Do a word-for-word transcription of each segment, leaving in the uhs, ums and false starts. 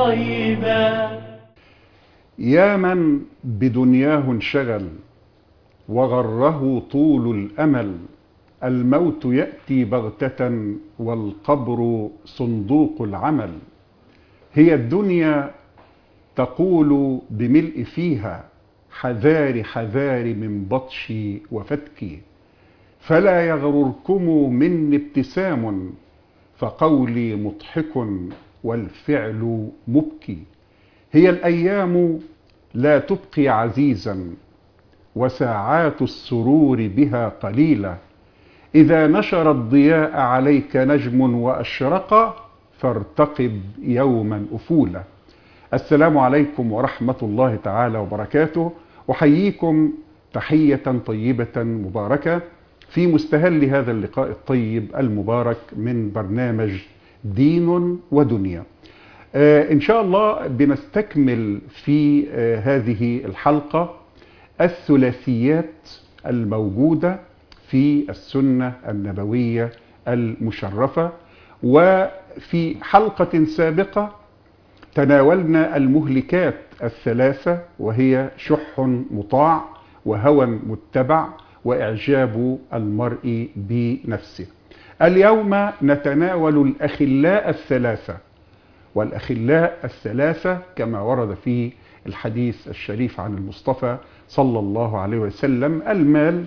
طيبا. يا من بدنياه انشغل وغره طول الأمل، الموت يأتي بغتة والقبر صندوق العمل. هي الدنيا تقول بملء فيها، حذار حذار من بطشي وفتكي، فلا يغرركم من ابتسام، فقولي مضحك والفعل مبكي. هي الأيام لا تبقي عزيزا، وساعات السرور بها قليلة. إذا نشر الضياء عليك نجم وأشرق، فارتقب يوما أفولا. السلام عليكم ورحمة الله تعالى وبركاته. أحييكم تحية طيبة مباركة في مستهل هذا اللقاء الطيب المبارك من برنامج دين ودنيا. آه إن شاء الله بنستكمل في آه هذه الحلقة الثلاثيات الموجودة في السنة النبوية المشرفة. وفي حلقة سابقة تناولنا المهلكات الثلاثة، وهي شح مطاع وهوى متبع وإعجاب المرء بنفسه. اليوم نتناول الأخلاء الثلاثة، والأخلاء الثلاثة كما ورد في الحديث الشريف عن المصطفى صلى الله عليه وسلم: المال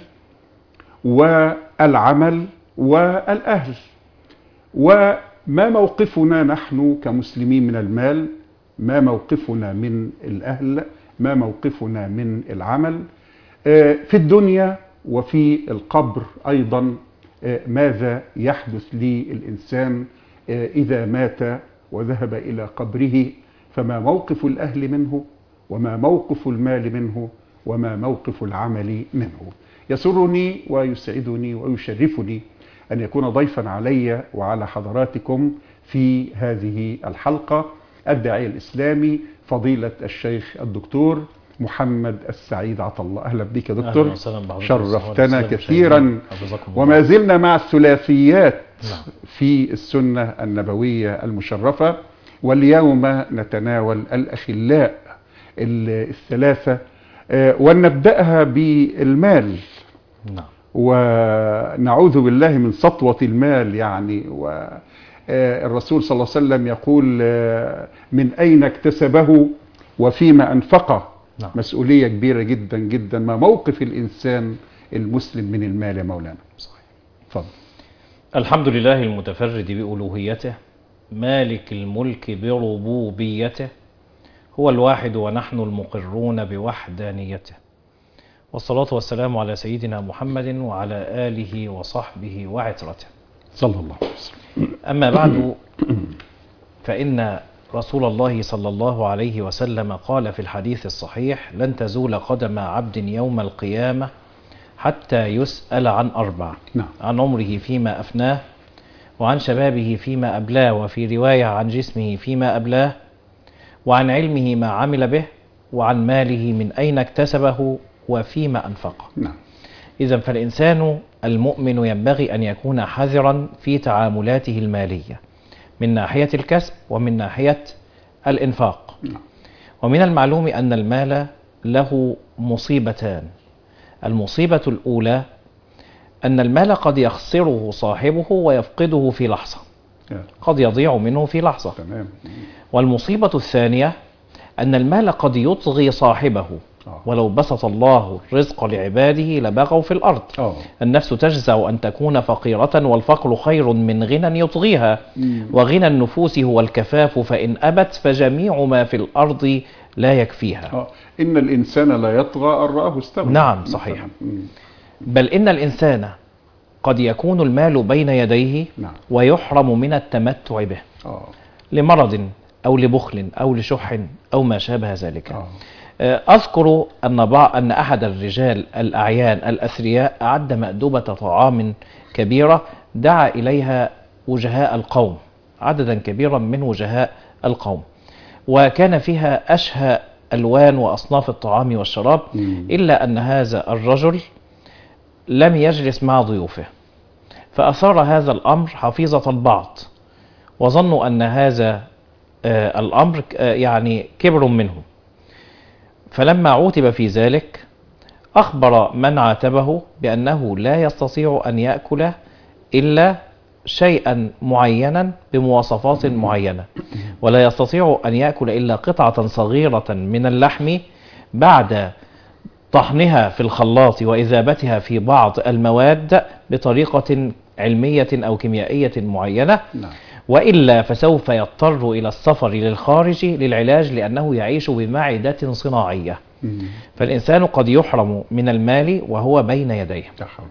والعمل والأهل. وما موقفنا نحن كمسلمين من المال؟ ما موقفنا من الأهل؟ ما موقفنا من العمل في الدنيا وفي القبر أيضا؟ ماذا يحدث للإنسان إذا مات وذهب إلى قبره؟ فما موقف الأهل منه، وما موقف المال منه، وما موقف العمل منه؟ يسرني ويسعدني ويشرفني أن يكون ضيفا علي وعلى حضراتكم في هذه الحلقة الداعية الإسلامي فضيلة الشيخ الدكتور محمد السعيد عطلة. أهلا بك يا دكتور، شرفتنا كثيرا. وما زلنا مع الثلاثيات في السنة النبوية المشرفة، واليوم نتناول الأخلاء الثلاثة، ونبدأها بالمال. نعم. ونعوذ بالله من سطوة المال يعني. والرسول صلى الله عليه وسلم يقول: من أين اكتسبه وفيما أنفقه؟ نعم. مسؤولية كبيرة جدا جدا. ما موقف الإنسان المسلم من المال يا مولانا؟ صحيح. فضل. الحمد لله المتفرد بألوهيته، مالك الملك بربوبيته، هو الواحد ونحن المقرون بوحدانيته، والصلاة والسلام على سيدنا محمد وعلى آله وصحبه وعترته صلى الله عليه وسلم. أما بعد، فإن رسول الله صلى الله عليه وسلم قال في الحديث الصحيح: لن تزول قدم عبد يوم القيامة حتى يسأل عن أربع: نعم. عن عمره فيما أفناه، وعن شبابه فيما أبلاه، وفي رواية عن جسمه فيما أبلاه، وعن علمه ما عمل به، وعن ماله من أين اكتسبه وفيما أنفقه. نعم. إذن فالإنسان المؤمن ينبغي أن يكون حذرا في تعاملاته المالية من ناحية الكسب ومن ناحية الإنفاق. نعم. ومن المعلوم أن المال له مصيبتان. المصيبة الأولى أن المال قد يخسره صاحبه ويفقده في لحظة، قد يضيع منه في لحظة. تمام. والمصيبة الثانية أن المال قد يطغي صاحبه، ولو بسط الله الرزق لعباده لبغوا في الأرض. أوه. النفس تجزع أن تكون فقيرة، والفقر خير من غنى يطغيها. مم. وغنى النفوس هو الكفاف، فإن أبت فجميع ما في الأرض لا يكفيها. أوه. إن الإنسان لا يطغى أن رآه استغنى. نعم صحيح. بل إن الإنسان قد يكون المال بين يديه، نعم. ويحرم من التمتع به. أوه. لمرض أو لبخل أو لشح أو ما شابه ذلك. أوه. أذكر أن بعض أن أحد الرجال الأعيان الأثرياء أعد مأدبة طعام كبيرة دعا إليها وجهاء القوم، عددا كبيرا من وجهاء القوم، وكان فيها أشهى ألوان وأصناف الطعام والشراب، إلا أن هذا الرجل لم يجلس مع ضيوفه، فأثار هذا الأمر حفيظة البعض، وظنوا أن هذا آه الأمر آه يعني كبر منه. فلما عوتب في ذلك أخبر من عاتبه بأنه لا يستطيع أن يأكل إلا شيئا معينا بمواصفات معينة، ولا يستطيع أن يأكل إلا قطعة صغيرة من اللحم بعد طحنها في الخلاط وإذابتها في بعض المواد بطريقة علمية أو كيميائية معينة، وإلا فسوف يضطر إلى السفر للخارج للعلاج لأنه يعيش بمعدة صناعية. فالإنسان قد يحرم من المال وهو بين يديه.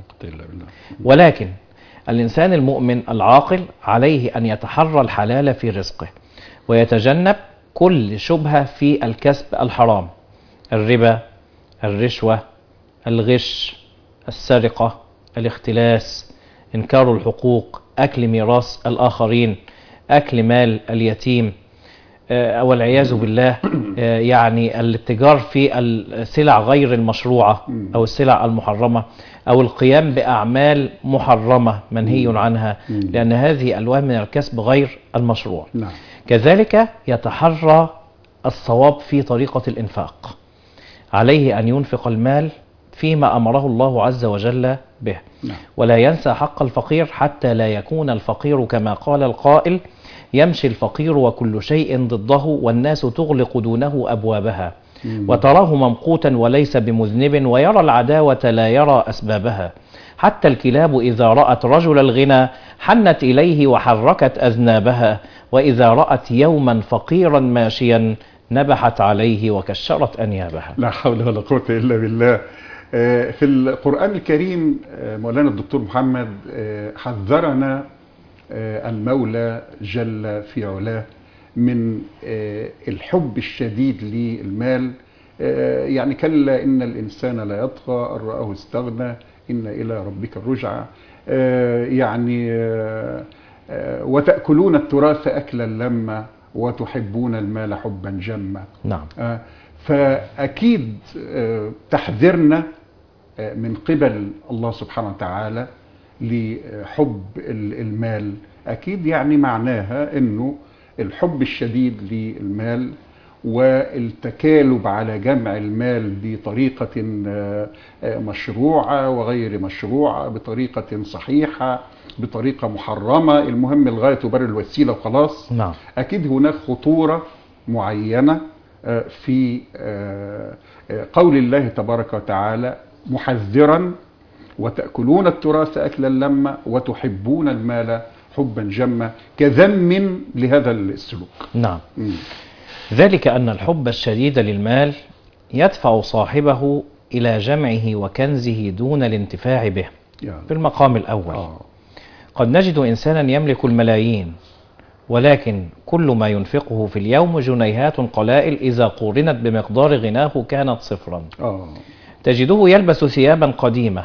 ولكن الإنسان المؤمن العاقل عليه أن يتحرى الحلال في رزقه ويتجنب كل شبهة في الكسب الحرام، الربا، الرشوة، الغش، السرقة، الاختلاس، إنكار الحقوق، أكل ميراث الآخرين، أكل مال اليتيم، أو العياذ بالله يعني الاتجار في السلع غير المشروعة أو السلع المحرمة، أو القيام بأعمال محرمة منهي عنها، لأن هذه ألوان من الكسب غير المشروع. كذلك يتحرى الصواب في طريقة الإنفاق، عليه أن ينفق المال فيما أمره الله عز وجل به، ولا ينسى حق الفقير حتى لا يكون الفقير كما قال القائل: يمشي الفقير وكل شيء ضده والناس تغلق دونه أبوابها، وتراه ممقوتا وليس بمذنب، ويرى العداوة لا يرى أسبابها، حتى الكلاب إذا رأت رجل الغنى حنت إليه وحركت أذنابها، وإذا رأت يوما فقيرا ماشيا نبحت عليه وكشرت أنيابها. لا حول ولا قوة إلا بالله. في القرآن الكريم مولانا الدكتور محمد حذرنا المولى جل في علاه من الحب الشديد للمال. يعني كلا إن الإنسان لا يطغى أن رآه استغنى إن إلى ربك الرجعى. يعني وتأكلون التراث أكلا لما وتحبون المال حبا جما. نعم. فأكيد تحذرنا من قبل الله سبحانه وتعالى لحب المال، أكيد يعني معناها أنه الحب الشديد للمال والتكالب على جمع المال بطريقة مشروعة وغير مشروعة، بطريقة صحيحة، بطريقة محرمة، المهم الغاية تبرر الوسيلة وخلاص. نعم. أكيد هناك خطورة معينة في قول الله تبارك وتعالى محذرا: وتأكلون التراث أكلا لما وتحبون المال حبا جما، كذم لهذا السلوك. نعم. م. ذلك أن الحب الشديد للمال يدفع صاحبه إلى جمعه وكنزه دون الانتفاع به. يعني. في المقام الأول آه. قد نجد إنسانا يملك الملايين، ولكن كل ما ينفقه في اليوم جنيهات قلائل إذا قورنت بمقدار غناه كانت صفرا. آه. تجده يلبس ثيابا قديمة،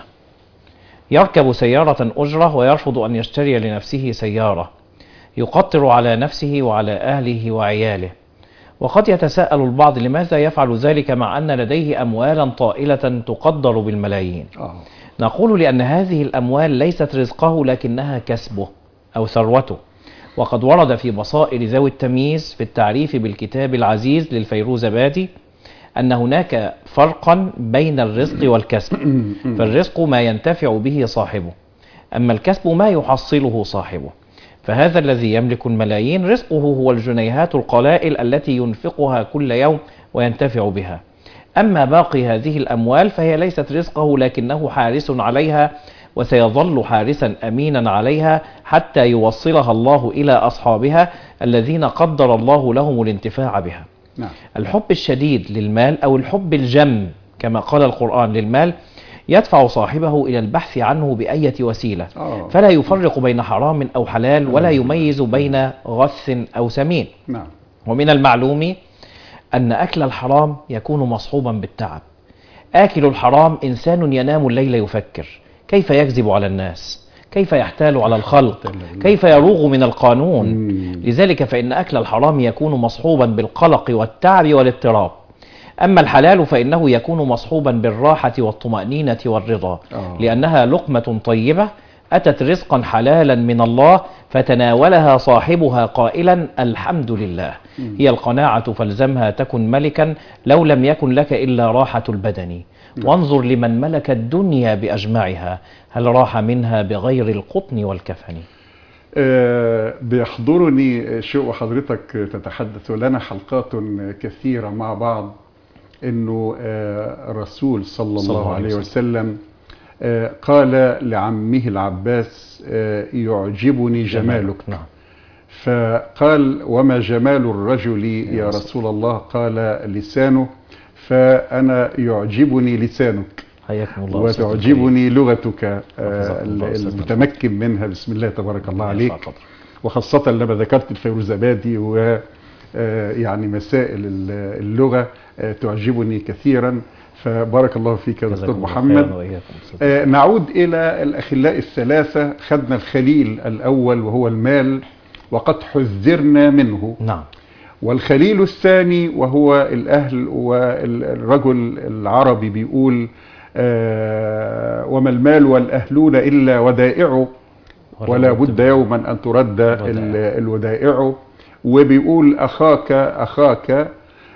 يركب سيارة أجرة ويرفض أن يشتري لنفسه سيارة، يقطر على نفسه وعلى أهله وعياله. وقد يتساءل البعض لماذا يفعل ذلك مع أن لديه أموالا طائلة تقدر بالملايين. آه. نقول لأن هذه الأموال ليست رزقه لكنها كسبه أو ثروته. وقد ورد في بصائر ذوي التمييز في التعريف بالكتاب العزيز للفيروزبادي أن هناك فرقا بين الرزق والكسب، فالرزق ما ينتفع به صاحبه، أما الكسب ما يحصله صاحبه. فهذا الذي يملك الملايين رزقه هو الجنيهات القلائل التي ينفقها كل يوم وينتفع بها، أما باقي هذه الأموال فهي ليست رزقه لكنه حارس عليها، وسيظل حارسا أمينا عليها حتى يوصلها الله إلى أصحابها الذين قدر الله لهم الانتفاع بها. نعم. الحب الشديد للمال أو الحب الجم كما قال القرآن للمال يدفع صاحبه إلى البحث عنه بأية وسيلة، أوه. فلا يفرق بين حرام أو حلال ولا يميز بين غث أو سمين. نعم. ومن المعلوم أن أكل الحرام يكون مصحوبا بالتعب. آكل الحرام إنسان ينام الليل يفكر كيف يكذب على الناس، كيف يحتال على الخلق، كيف يروغ من القانون. لذلك فإن أكل الحرام يكون مصحوبا بالقلق والتعب والاضطراب. أما الحلال فإنه يكون مصحوبا بالراحة والطمأنينة والرضا، لأنها لقمة طيبة أتت رزقا حلالا من الله، فتناولها صاحبها قائلا الحمد لله. هي القناعة فالزمها تكن ملكا لو لم يكن لك إلا راحة البدن. وانظر لمن ملك الدنيا بأجمعها هل راح منها بغير القطن والكفن. أه بيحضرني شيء وحضرتك تتحدث لنا حلقات كثيرة مع بعض انه أه الرسول صلى الله عليه وسلم أه قال لعمه العباس أه يعجبني جمالك. نعم. فقال وما جمال الرجل يا رسول الله؟ قال لسانه. فأنا يعجبني لسانك الله وتعجبني لغتك آه المتمكن منها. بسم الله تبارك الله عليك. وخاصة لما ذكرت الفيروزابادي و يعني مسائل اللغة آه تعجبني كثيرا. فبارك الله فيك يا دكتور محمد. آه نعود إلى الأخلاء الثلاثة. خدنا الخليل الأول وهو المال وقد حذرنا منه. نعم. والخليل الثاني وهو الأهل. والرجل العربي بيقول آه وما المال والأهلون إلا ودائع ولا بد يوما أن ترد الودائع. وبيقول أخاك أخاك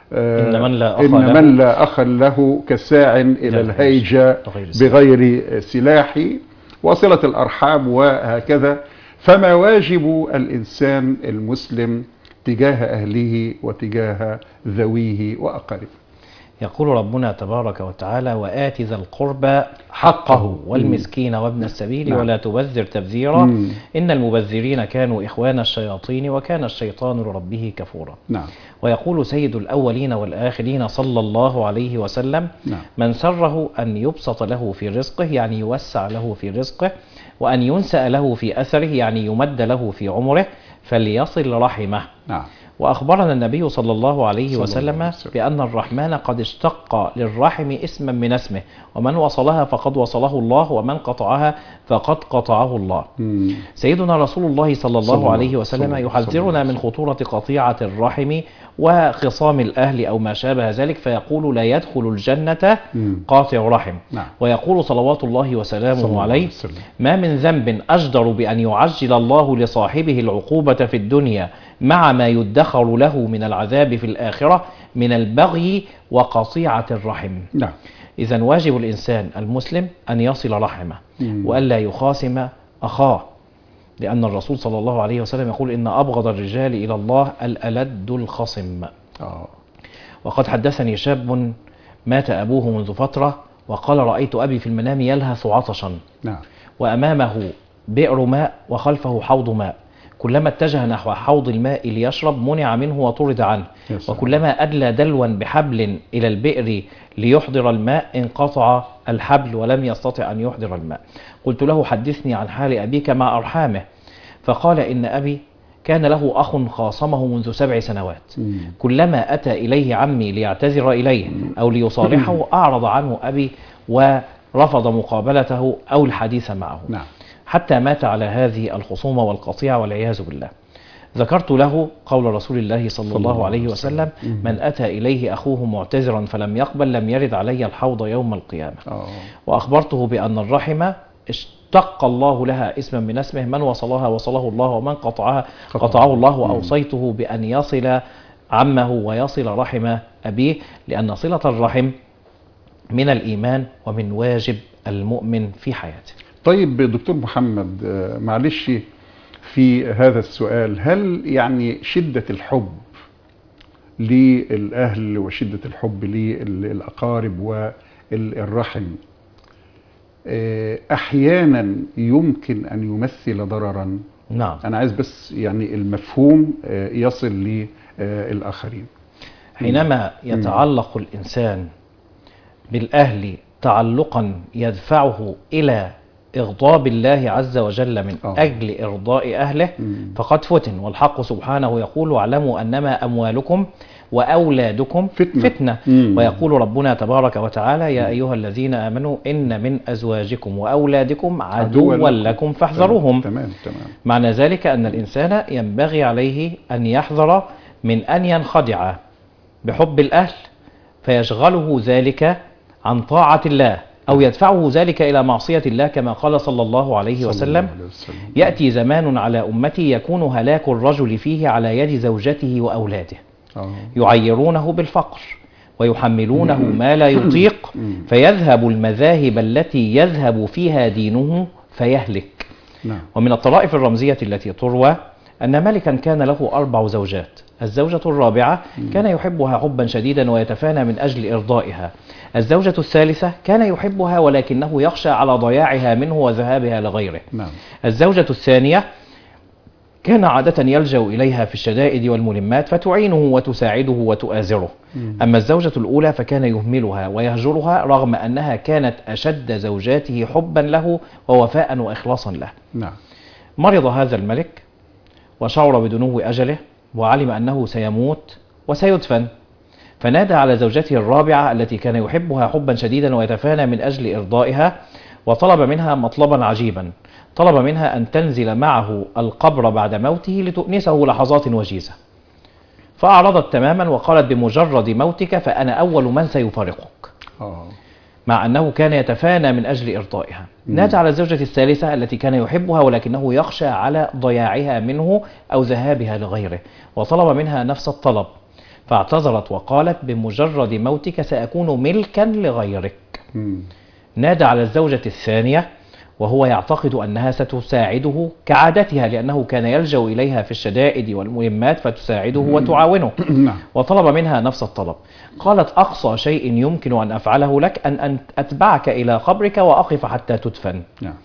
آه إن من لا, إن من لا أخ له كساع إلى الهيجة بغير سلاح. وصلة الأرحام وهكذا. فما واجب الإنسان المسلم تجاه أهله وتجاه ذويه وأقاربه؟ يقول ربنا تبارك وتعالى وآت ذا القربى حقه والمسكين وابن السبيل نعم. ولا تبذر تبذيرا مم. إن المبذرين كانوا إخوان الشياطين وكان الشيطان لربه كفورا. نعم. ويقول سيد الأولين والآخرين صلى الله عليه وسلم نعم. من سره أن يبسط له في رزقه يعني يوسع له في رزقه وأن ينسأ له في أثره يعني يمد له في عمره فليصل رحمه. نعم. وأخبرنا النبي صلى الله عليه وسلم بأن الرحمن قد اشتق للرحم اسما من اسمه ومن وصلها فقد وصله الله ومن قطعها فقد قطعه الله. مم. سيدنا رسول الله صلى الله صلى عليه وسلم صلى يحذرنا من خطورة قطيعة الرحم وخصام الأهل أو ما شابه ذلك فيقول لا يدخل الجنة قاطع رحم. نعم. ويقول صلوات الله وسلامه عليه ما من ذنب أجدر بأن يعجل الله لصاحبه العقوبة في الدنيا مع ما يدخر له من العذاب في الآخرة من البغي وقطيعة الرحم. نعم. إذن واجب الإنسان المسلم أن يصل رحمه وألا يخاصم أخاه لأن الرسول صلى الله عليه وسلم يقول إن أبغض الرجال إلى الله الألد الخصم. آه. وقد حدثني شاب مات أبوه منذ فترة وقال رأيت أبي في المنام يلهث عطشا. نعم. وأمامه بئر ماء وخلفه حوض ماء كلما اتجه نحو حوض الماء ليشرب منع منه وطرد عنه وكلما أدلى دلوا بحبل إلى البئر ليحضر الماء انقطع الحبل ولم يستطع أن يحضر الماء. قلت له حدثني عن حال أبيك مع أرحامه فقال إن أبي كان له أخ خاصمه منذ سبع سنوات كلما أتى إليه عمي ليعتذر إليه أو ليصالحه أعرض عنه أبي ورفض مقابلته أو الحديث معه. نعم. حتى مات على هذه الخصومة والقطيعة والعياذ بالله. ذكرت له قول رسول الله صلى الله عليه وسلم من أتى إليه أخوه معتذرا فلم يقبل لم يرد علي الحوض يوم القيامة. وأخبرته بأن الرحمة اشتق الله لها اسما من اسمه من وصلها وصله الله ومن قطعها قطعه الله. وأوصيته بأن يصل عمه ويصل رحم أبيه لأن صلة الرحم من الإيمان ومن واجب المؤمن في حياته. طيب دكتور محمد معلش في هذا السؤال هل يعني شدة الحب للأهل وشدة الحب للأقارب والرحم أحيانا يمكن أن يمثل ضررا؟ نعم. أنا عايز بس يعني المفهوم يصل للآخرين. حينما يتعلق م. الإنسان بالأهل تعلقا يدفعه إلى إغضاب الله عز وجل من أوه. أجل إرضاء أهله مم. فقد فتن. والحق سبحانه يقول واعلموا أنما أموالكم وأولادكم فتنة, فتنة. ويقول ربنا تبارك وتعالى يا أيها الذين آمنوا إن من أزواجكم وأولادكم عدوا لكم فاحذروهم. تمام. تمام. معنى ذلك أن الإنسان ينبغي عليه أن يحذر من أن ينخدع بحب الأهل فيشغله ذلك عن طاعة الله أو يدفعه ذلك إلى معصية الله كما قال صلى الله عليه وسلم: يأتي زمان على أمتي يكون هلاك الرجل فيه على يد زوجته وأولاده، يعيرونه بالفقر ويحملونه ما لا يطيق، فيذهب المذاهب التي يذهب فيها دينه فيهلك. ومن الطرائف الرمزية التي تروى أن ملكا كان له أربع زوجات، الزوجة الرابعة كان يحبها حبا شديدا ويتفانى من أجل إرضائها، الزوجة الثالثة كان يحبها ولكنه يخشى على ضياعها منه وذهابها لغيره، الزوجة الثانية كان عادة يلجأ إليها في الشدائد والملمات فتعينه وتساعده وتؤازره. أما الزوجة الأولى فكان يهملها ويهجرها رغم أنها كانت أشد زوجاته حبا له ووفاء وإخلاصا له. نعم. مرض هذا الملك وشعر بدنو أجله وعلم أنه سيموت وسيدفن، فنادى على زوجته الرابعة التي كان يحبها حبا شديدا ويتفانى من أجل إرضائها، وطلب منها مطلبا عجيبا، طلب منها أن تنزل معه القبر بعد موته لتؤنسه لحظات وجيزة، فأعرضت تماما وقالت: بمجرد موتك فأنا أول من سيفارقك. أوه. مع أنه كان يتفانى من أجل إرضائها. نادى على الزوجة الثالثة التي كان يحبها ولكنه يخشى على ضياعها منه أو ذهابها لغيره، وطلب منها نفس الطلب، فاعتذرت وقالت: بمجرد موتك سأكون ملكا لغيرك. مم. نادى على الزوجة الثانية وهو يعتقد أنها ستساعده كعادتها، لأنه كان يلجأ إليها في الشدائد والمهمات فتساعده وتعاونه، وطلب منها نفس الطلب. قالت: أقصى شيء يمكن أن أفعله لك أن أتبعك إلى قبرك وأقف حتى تدفن،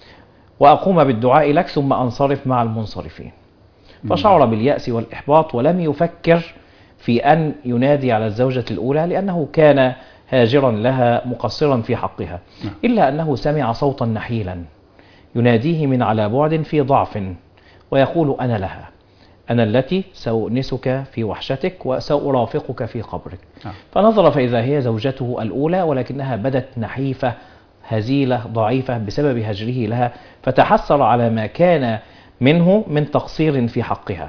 وأقوم بالدعاء لك ثم أنصرف مع المنصرفين. فشعر باليأس والإحباط ولم يفكر في أن ينادي على الزوجة الأولى لأنه كان هاجرا لها مقصرا في حقها، إلا أنه سمع صوتا نحيلا يناديه من على بعد في ضعف ويقول: أنا لها، أنا التي سأؤنسك في وحشتك وسأرافقك في قبرك. فنظر فإذا هي زوجته الأولى ولكنها بدت نحيفة هزيلة ضعيفة بسبب هجره لها، فتحسر على ما كان منه من تقصير في حقها.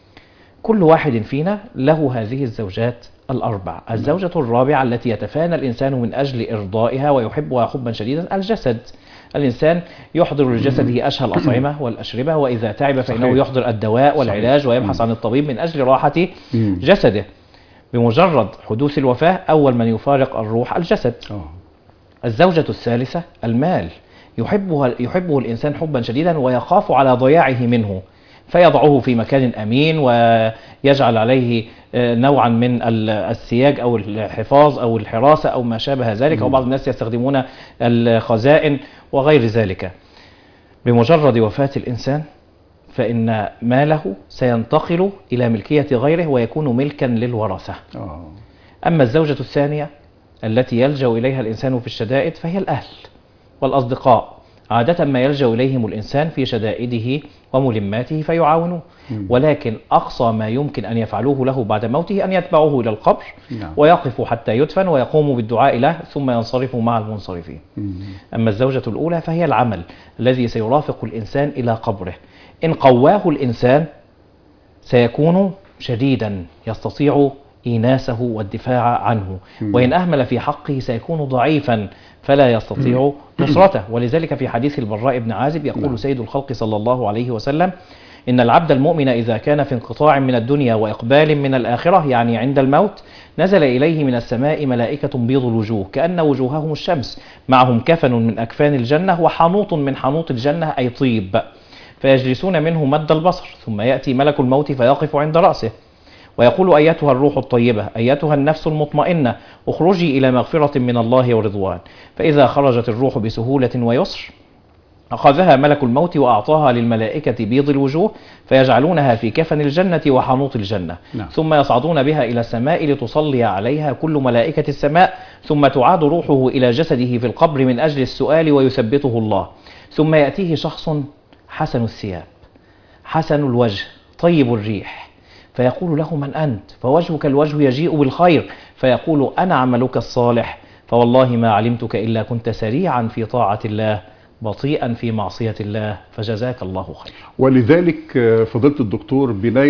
كل واحد فينا له هذه الزوجات الأربع. الزوجة الرابعة التي يتفانى الإنسان من أجل إرضائها ويحبها حبا شديدا الجسد. الإنسان يحضر لجسده أشهى الأطعمة والأشربة، وإذا تعب فإنه يحضر الدواء والعلاج ويبحث عن الطبيب من أجل راحة جسده. بمجرد حدوث الوفاة أول من يفارق الروح الجسد. الزوجة الثالثة المال، يحبها يحبه الإنسان حبا شديدا ويخاف على ضياعه منه، فيضعه في مكان أمين ويجعل عليه نوعا من السياج أو الحفاظ أو الحراسة أو ما شابه ذلك، أو بعض الناس يستخدمون الخزائن وغير ذلك. بمجرد وفاة الإنسان فإن ماله سينتقل إلى ملكية غيره ويكون ملكا للورثة. أما الزوجة الثانية التي يلجأ إليها الإنسان في الشدائد فهي الأهل والأصدقاء، عادة ما يلجأ إليهم الإنسان في شدائده وملماته فيعاونوه، ولكن أقصى ما يمكن أن يفعلوه له بعد موته أن يتبعوه إلى القبر ويقفوا حتى يدفن ويقوموا بالدعاء له ثم ينصرفوا مع المنصرفين. أما الزوجة الأولى فهي العمل الذي سيرافق الإنسان إلى قبره. إن قواه الإنسان سيكون شديدا يستطيع إيناسه والدفاع عنه، وإن أهمل في حقه سيكون ضعيفا فلا يستطيع نصرته. ولذلك في حديث البراء بن عازب يقول سيد الخلق صلى الله عليه وسلم: إن العبد المؤمن إذا كان في انقطاع من الدنيا وإقبال من الآخرة، يعني عند الموت، نزل إليه من السماء ملائكة بيض الوجوه كأن وجوههم الشمس، معهم كفن من أكفان الجنة وحنوط من حنوط الجنة أي طيب، فيجلسون منه مد البصر، ثم يأتي ملك الموت فيقف عند رأسه ويقول: أيتها الروح الطيبة، أيتها النفس المطمئنة، اخرجي إلى مغفرة من الله ورضوان. فإذا خرجت الروح بسهولة ويسر أخذها ملك الموت وأعطاها للملائكة بيض الوجوه فيجعلونها في كفن الجنة وحنوط الجنة. نعم. ثم يصعدون بها إلى السماء لتصلي عليها كل ملائكة السماء، ثم تعاد روحه إلى جسده في القبر من أجل السؤال ويثبته الله. ثم يأتيه شخص حسن الثياب حسن الوجه طيب الريح فيقول له: من أنت؟ فوجهك الوجه يجيء بالخير، فيقول: أنا عملك الصالح، فوالله ما علمتك إلا كنت سريعا في طاعة الله بطيئا في معصية الله، فجزاك الله خير. ولذلك فضيلة الدكتور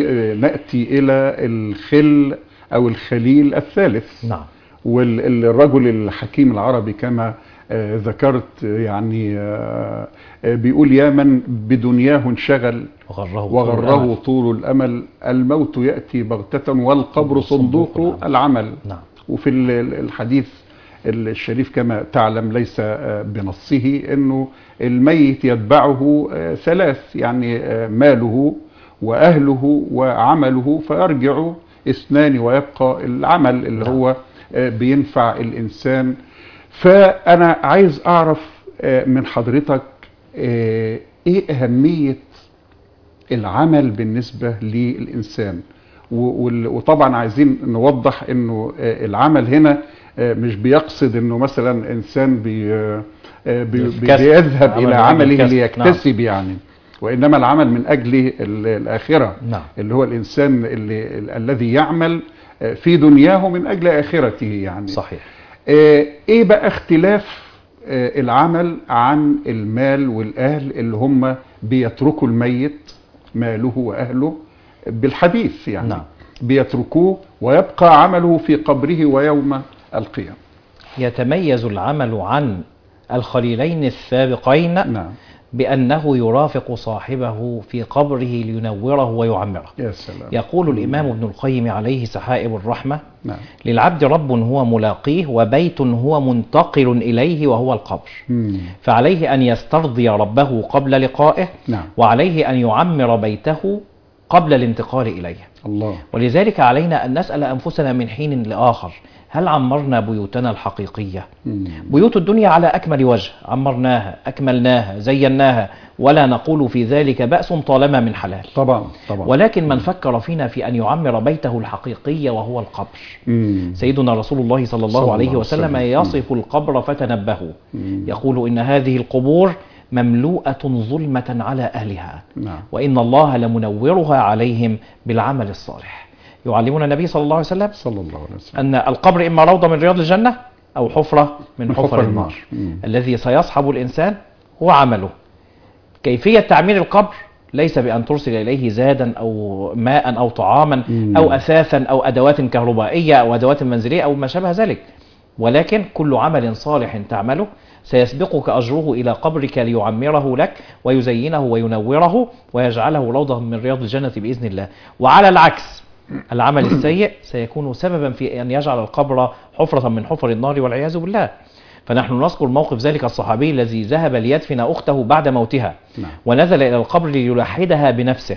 نأتي إلى الخل أو الخليل الثالث. نعم. والرجل الحكيم العربي كما آه ذكرت يعني آه بيقول يا من بدنياه انشغل وغره, وغره طول الأمل، الموت يأتي بغتة والقبر صندوق العمل. نعم. وفي الحديث الشريف كما تعلم ليس بنصه انه الميت يتبعه ثلاث، يعني ماله وأهله وعمله، فيرجع اثنان ويبقى العمل اللي هو بينفع الإنسان. فأنا عايز أعرف من حضرتك إيه أهمية العمل بالنسبة للإنسان، وطبعا عايزين نوضح إنه العمل هنا مش بيقصد إنه مثلا إنسان بي بيذهب إلى عمله ليكتسب يعني، وإنما العمل من أجل الآخرة. نعم. اللي هو الإنسان اللي الذي يعمل في دنياه من أجل آخرته يعني. صحيح. إيه بقى اختلاف العمل عن المال والأهل اللي هم بيتركوا الميت ماله وأهله بالحديث يعني. نعم. بيتركوه ويبقى عمله في قبره ويوم القيامة. يتميز العمل عن الخليلين السابقين نعم. بأنه يرافق صاحبه في قبره لينوره ويعمره. يا سلام. يقول الإمام ابن القيم عليه سحائب الرحمة: نعم. للعبد رب هو ملاقيه وبيت هو منتقل إليه وهو القبر. مم. فعليه أن يسترضي ربه قبل لقائه. نعم. وعليه أن يعمر بيته قبل الانتقال إليه. الله. ولذلك علينا أن نسأل أنفسنا من حين لآخر: هل عمرنا بيوتنا الحقيقية؟ مم. بيوت الدنيا على أكمل وجه عمرناها أكملناها زيناها، ولا نقول في ذلك بأس طالما من حلال. طبعا طبعا. ولكن من فكر فينا في أن يعمر بيته الحقيقي وهو القبر. مم. سيدنا رسول الله صلى الله صلى عليه الله وسلم وسلم. يصف القبر فتنبهوا. مم. يقول: إن هذه القبور مملوءة ظلمة على أهلها. نعم. وإن الله لمنورها عليهم بالعمل الصالح. يعلمنا النبي صلى الله عليه وسلم صلى الله عليه وسلم أن القبر إما روضة من رياض الجنة أو حفرة من, من حفر, حفر النار. النار. الذي سيصحب الإنسان هو عمله. كيفية تعمير القبر ليس بأن ترسل إليه زادا أو ماء أو طعاما مم. أو أثاثا أو أدوات كهربائية أو أدوات منزلية أو ما شابه ذلك، ولكن كل عمل صالح تعمله سيسبقك أجره إلى قبرك ليعمره لك ويزينه وينوره ويجعله روضة من رياض الجنة بإذن الله. وعلى العكس، العمل السيء سيكون سببا في أن يجعل القبر حفرة من حفر النار والعياذ بالله. فنحن نذكر موقف ذلك الصحابي الذي ذهب ليدفن أخته بعد موتها. نعم. ونزل إلى القبر ليلحدها بنفسه،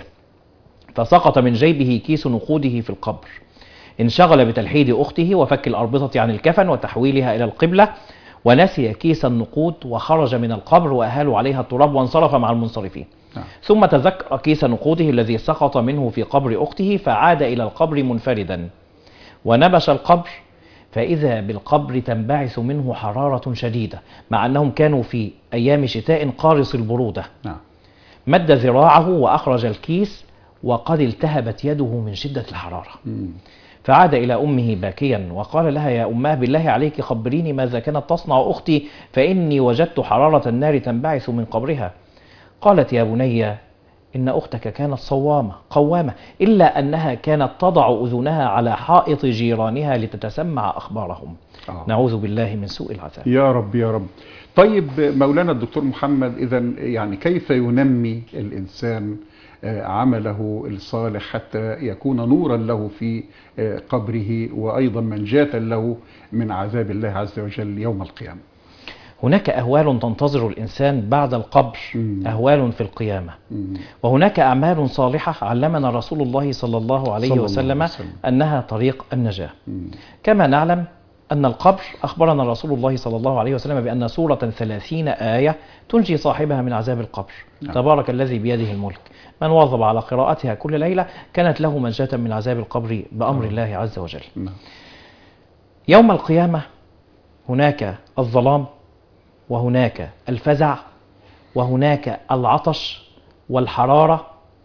فسقط من جيبه كيس نقوده في القبر. انشغل بتلحيد أخته وفك الأربطة عن الكفن وتحويلها إلى القبلة، ونسي كيس النقود وخرج من القبر وأهالوا عليها التراب وانصرف مع المنصرفين. نعم. ثم تذكر كيس نقوده الذي سقط منه في قبر أخته، فعاد إلى القبر منفردا ونبش القبر، فإذا بالقبر تنبعث منه حرارة شديدة، مع أنهم كانوا في أيام شتاء قارص البرودة. نعم. مد ذراعه وأخرج الكيس وقد التهبت يده من شدة الحرارة. مم. فعاد إلى أمه باكيا وقال لها: يا أماه، بالله عليك خبريني ماذا كانت تصنع أختي، فإني وجدت حرارة النار تنبعث من قبرها. قالت: يا بني، إن أختك كانت صوامة قوامة، إلا أنها كانت تضع أذنها على حائط جيرانها لتتسمع أخبارهم. آه. نعوذ بالله من سوء العذاب. يا رب يا رب. طيب مولانا الدكتور محمد، إذا يعني كيف ينمي الإنسان عمله الصالح حتى يكون نورا له في قبره وأيضا منجاة له من عذاب الله عز وجل يوم القيامة؟ هناك أهوال تنتظر الإنسان بعد القبر. مم. أهوال في القيامة. مم. وهناك أعمال صالحة علمنا رسول الله صلى الله عليه صلى وسلم الله عليه وسلم أنها طريق النجاة. مم. كما نعلم أن القبر أخبرنا رسول الله صلى الله عليه وسلم بأن سورة ثلاثين آية تنجي صاحبها من عذاب القبر. نعم. تبارك الذي بيده الملك، من واظب على قراءتها كل ليلة كانت له منجاة من عذاب القبر بأمر نعم. الله عز وجل. نعم. يوم القيامة هناك الظلام، وهناك الفزع، وهناك العطش والحرارة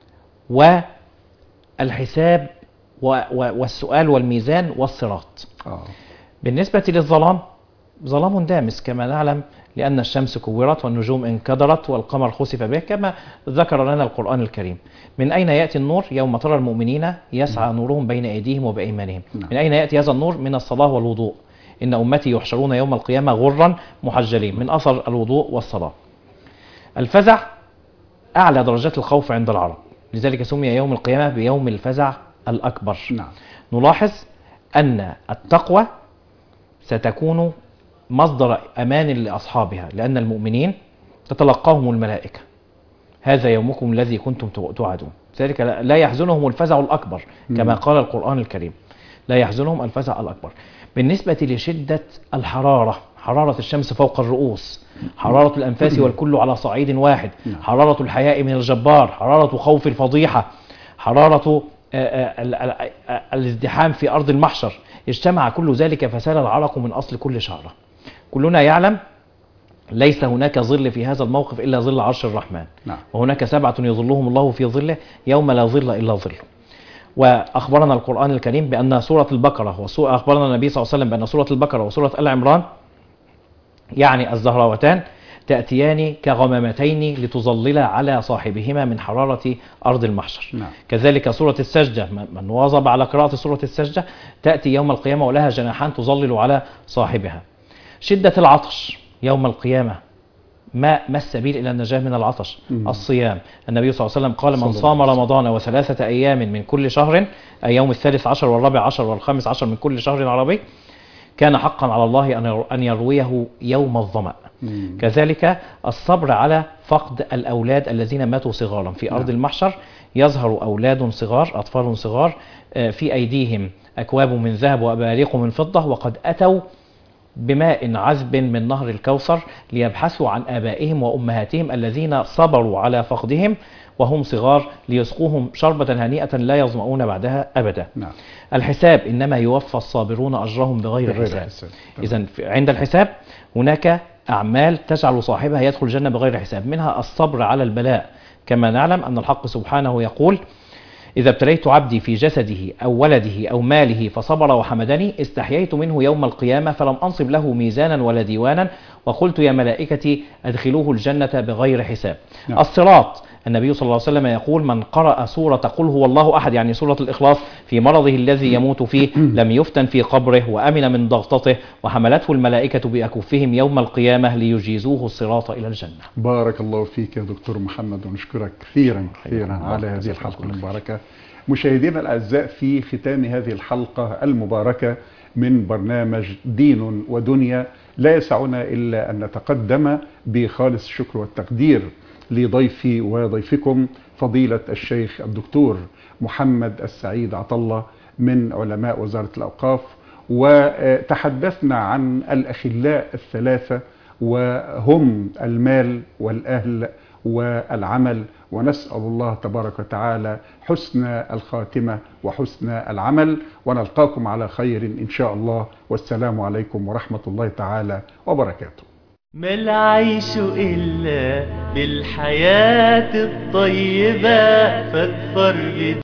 والحساب والسؤال والميزان والصراط. آه. بالنسبة للظلام، ظلام دامس كما نعلم، لأن الشمس كورت والنجوم انكدرت والقمر خسف به، كما ذكر لنا القرآن الكريم. من أين يأتي النور؟ يوم ترى المؤمنين يسعى نورهم بين أيديهم وبأيمانهم. من أين يأتي هذا النور؟ من الصلاة والوضوء. إن أمتي يحشرون يوم القيامة غرا محجلين من أثر الوضوء والصلاة. الفزع أعلى درجات الخوف عند العرب، لذلك سمي يوم القيامة بيوم الفزع الأكبر. نعم. نلاحظ أن التقوى ستكون مصدر أمان لأصحابها، لأن المؤمنين تتلقاهم الملائكة، هذا يومكم الذي كنتم توعدون. ذلك لا يحزنهم الفزع الأكبر كما قال القرآن الكريم، لا يحزنهم الفزع الأكبر. بالنسبة لشدة الحرارة، حرارة الشمس فوق الرؤوس، حرارة الأنفاس والكل على صعيد واحد، حرارة الحياء من الجبار، حرارة خوف الفضيحة، حرارة الازدحام في أرض المحشر، اجتمع كل ذلك فسال العرق من أصل كل شعرة. كلنا يعلم ليس هناك ظل في هذا الموقف إلا ظل عرش الرحمن. نعم. وهناك سبعة يظلهم الله في ظله يوم لا ظل إلا ظله. وأخبرنا القرآن الكريم بأن سورة البقرة وأخبرنا النبي صلى الله عليه وسلم بأن سورة البقرة وسورة آل عمران يعني الزهراوتان تأتيان كغمامتين لتظللا على صاحبهما من حرارة أرض المحشر. نعم. كذلك سورة السجدة، من واظب على قراءة سورة السجدة تأتي يوم القيامة ولها جناحان تظلل على صاحبها. شدة العطش يوم القيامة، ما ما السبيل إلى النجاة من العطش؟ مم. الصيام. النبي صلى الله عليه وسلم قال: من صام رمضان وثلاثة أيام من كل شهر، أي يوم الثالث عشر والرابع عشر والخامس عشر من كل شهر عربي، كان حقا على الله أن يرويه يوم الظمأ. مم. كذلك الصبر على فقد الأولاد الذين ماتوا صغارا في أرض نعم. المحشر، يظهر أولاد صغار، أطفال صغار، في أيديهم أكواب من ذهب وأباريق من فضة، وقد أتوا بماء عذب من نهر الكوثر ليبحثوا عن آبائهم وأمهاتهم الذين صبروا على فقدهم وهم صغار، ليسقوهم شربة هنيئة لا يظمؤون بعدها أبدا. نعم. الحساب، إنما يوفى الصابرون أجرهم بغير, بغير حساب, حساب. إذن عند الحساب هناك أعمال تجعل صاحبها يدخل الجنة بغير حساب، منها الصبر على البلاء، كما نعلم أن الحق سبحانه يقول: إذا ابتليت عبدي في جسده أو ولده أو ماله فصبر وحمدني استحييت منه يوم القيامة فلم أنصب له ميزانا ولا ديوانا وقلت يا ملائكتي أدخلوه الجنة بغير حساب. نعم. الصراط، النبي صلى الله عليه وسلم يقول: من قرأ سورة قل هو الله أحد، يعني سورة الإخلاص، في مرضه الذي يموت فيه لم يفتن في قبره وأمن من ضغطته، وحملته الملائكة بأكفهم يوم القيامة ليجيزوه الصراط إلى الجنة. بارك الله فيك يا دكتور محمد، ونشكرك كثيرا كثيرا على هذه الحلقة المباركة. مشاهدينا الأعزاء، في ختام هذه الحلقة المباركة من برنامج دين ودنيا، لا يسعنا إلا أن نتقدم بخالص الشكر والتقدير لضيفي وضيفكم فضيلة الشيخ الدكتور محمد السعيد عطلة من علماء وزارة الأوقاف، وتحدثنا عن الأخلاء الثلاثة وهم المال والأهل والعمل، ونسأل الله تبارك وتعالى حسن الخاتمة وحسن العمل، ونلقاكم على خير إن شاء الله، والسلام عليكم ورحمة الله تعالى وبركاته. ما العيش إلا بالحياة الطيبة، فاظفر